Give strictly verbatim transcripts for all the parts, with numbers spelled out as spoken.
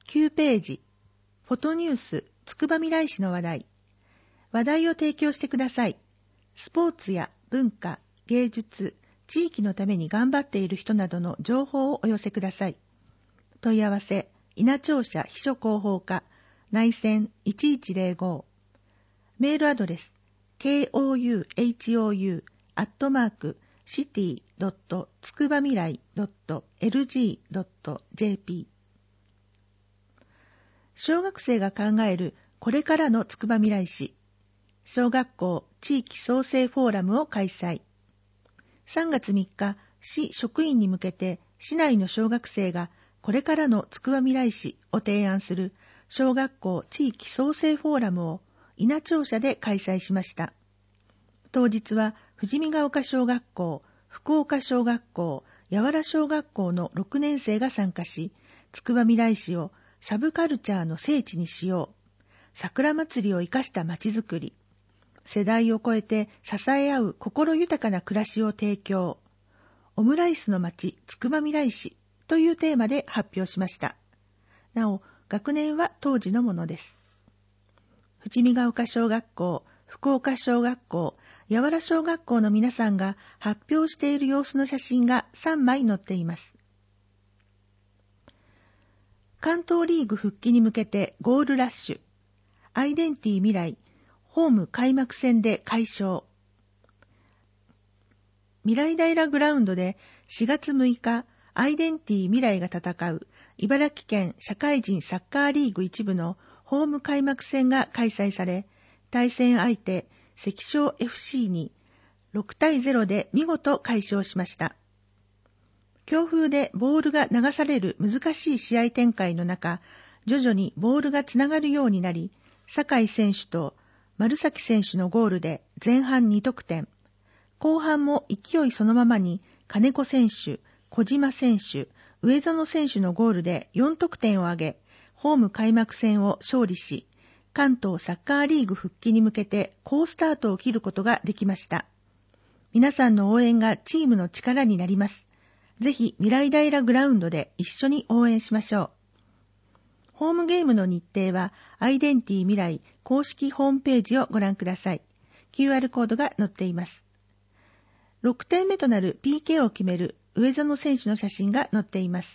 きゅうページ、フォトニュースつくばみらい市の話題。話題を提供してください。スポーツや文化、芸術、地域のために頑張っている人などの情報をお寄せください。問い合わせ、稲庁舎秘書広報課、内線いちいちゼロご。メールアドレス、ケーオーユーエイチオーユー アットマーク、シティ ドット つくばみらい ドット エルジー ドット ジェーピー。小学生が考えるこれからのつくばみらい市。小学校地域創生フォーラムを開催。さんがつみっか、市職員に向けて市内の小学生がこれからのつくばみらい市を提案する小学校地域創生フォーラムを稲庁舎で開催しました。当日は富士見ヶ丘小学校、福岡小学校、八原小学校のろくねん生が参加し、つくばみらい市をサブカルチャーの聖地にしよう、桜祭りを生かしたまちづくり、世代を超えて支え合う心豊かな暮らしを提供、オムライスの町つくばみらい市というテーマで発表しました。なお、学年は当時のものです。富士見ヶ丘小学校、福岡小学校、八原小学校の皆さんが発表している様子の写真がさんまい載っています。関東リーグ復帰に向けてゴールラッシュ、アイデンティ未来、ホーム開幕戦で快勝。未来平グラウンドでしがつむいか、アイデンティ未来が戦う茨城県社会人サッカーリーグ一部のホーム開幕戦が開催され、対戦相手関商 エフシー にろくたいゼロで見事快勝しました。強風でボールが流される難しい試合展開の中、徐々にボールがつながるようになり、酒井選手と丸崎選手のゴールで前半にとくてん、後半も勢いそのままに金子選手、小島選手、上園選手のゴールでよんとくてんを挙げ、ホーム開幕戦を勝利し、関東サッカーリーグ復帰に向けて好スタートを切ることができました。皆さんの応援がチームの力になります。ぜひ未来平グラウンドで一緒に応援しましょう。ホームゲームの日程はアイデンティ未来公式ホームページをご覧ください。キューアール コードが載っています。ろくてんめとなる ピーケー を決める上園選手の写真が載っています。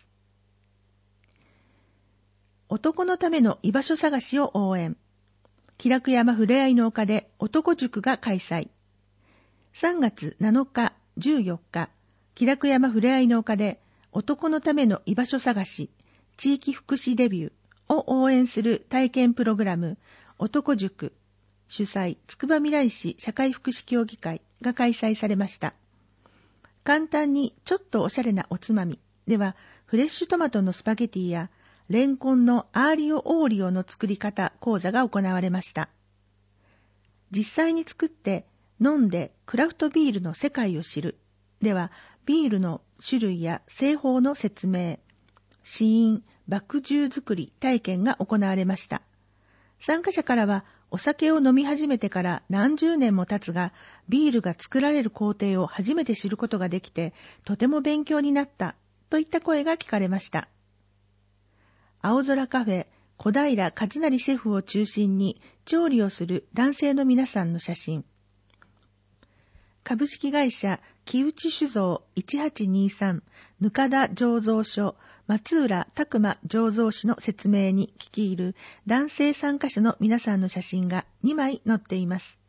男のための居場所探しを応援。喜楽山ふれあいの丘で男塾が開催。さんがつなのか、じゅうよっか、喜楽山ふれあいの丘で男のための居場所探し、地域福祉デビューを応援する体験プログラム、男塾、主催、つくばみらい市社会福祉協議会が開催されました。簡単にちょっとおしゃれなおつまみでは、フレッシュトマトのスパゲティやレンコンのアーリオオーリオの作り方講座が行われました。実際に作って飲んでクラフトビールの世界を知るでは、ビールの種類や製法の説明、試飲、麦汁作り体験が行われました。参加者からは、お酒を飲み始めてから何十年も経つが、ビールが作られる工程を初めて知ることができて、とても勉強になったといった声が聞かれました。青空カフェ小平和成シェフを中心に調理をする男性の皆さんの写真。株式会社木内酒造いちはちにさんぬかだ醸造所松浦拓馬醸造士の説明に聞き入る男性参加者の皆さんの写真がにまい載っています。